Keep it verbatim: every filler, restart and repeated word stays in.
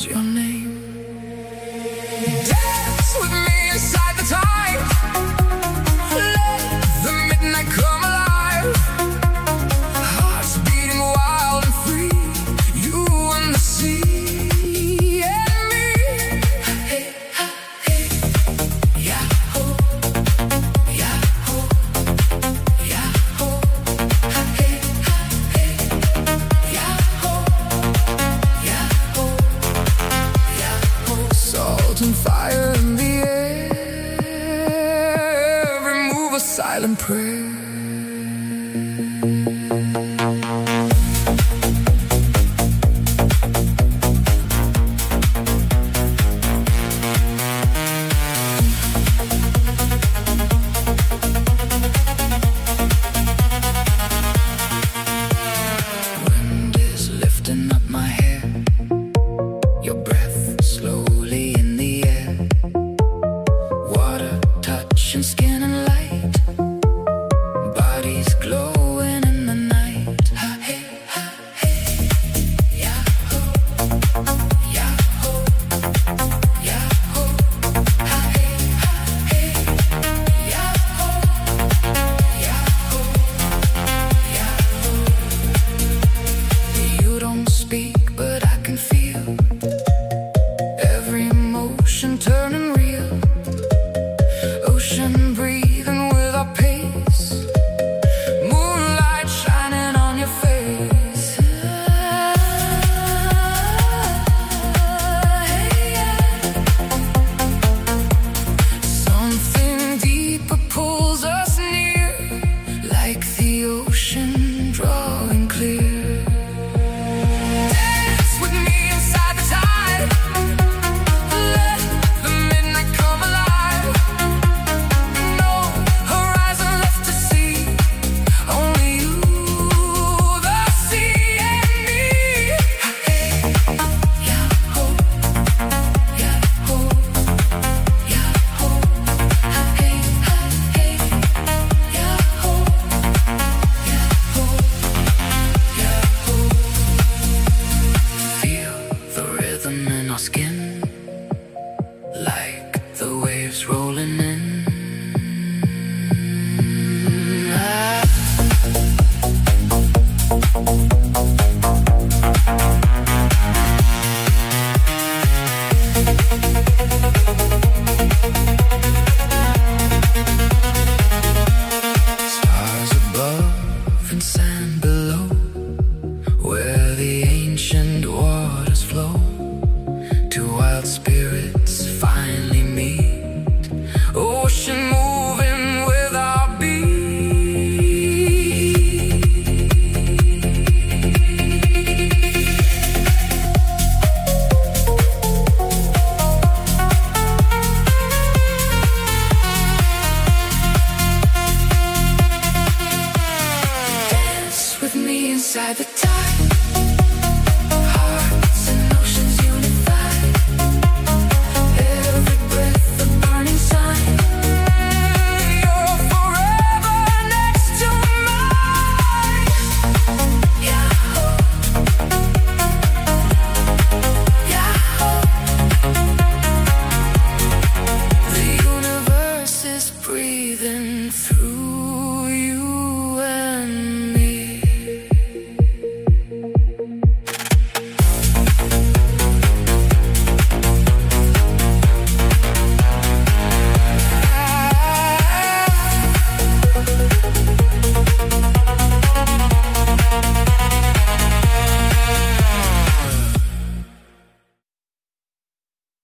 your name. Dance with me inside the time. Let the midnight come alive. Hearts beating wild and free. You and the sea. And fire in the air, every move a silent prayer. Wind is lifting up my hair, your breath slowly in the air, water touching skin and light, bodies glowing in the night. Ha hey, ha hey, yah-ho, yah-ho, yah-ho, ha hey, ha hey, yah-ho, yah-ho, yah-ho. You don't speak, but I can feel every emotion turning real. Ocean breathing with our pace. Moonlight shining on your face. Hey, yeah. Something deeper pulls us near, like the ocean drawing clear. Dance with me inside the tide. Let the midnight come alive. No horizon left to see, only you, the sea and me. Hey, yah-ho, yah-ho, yah-ho, hey, hey, yah-ho, yah-ho, yah-ho. Feel the rhythm in our skin.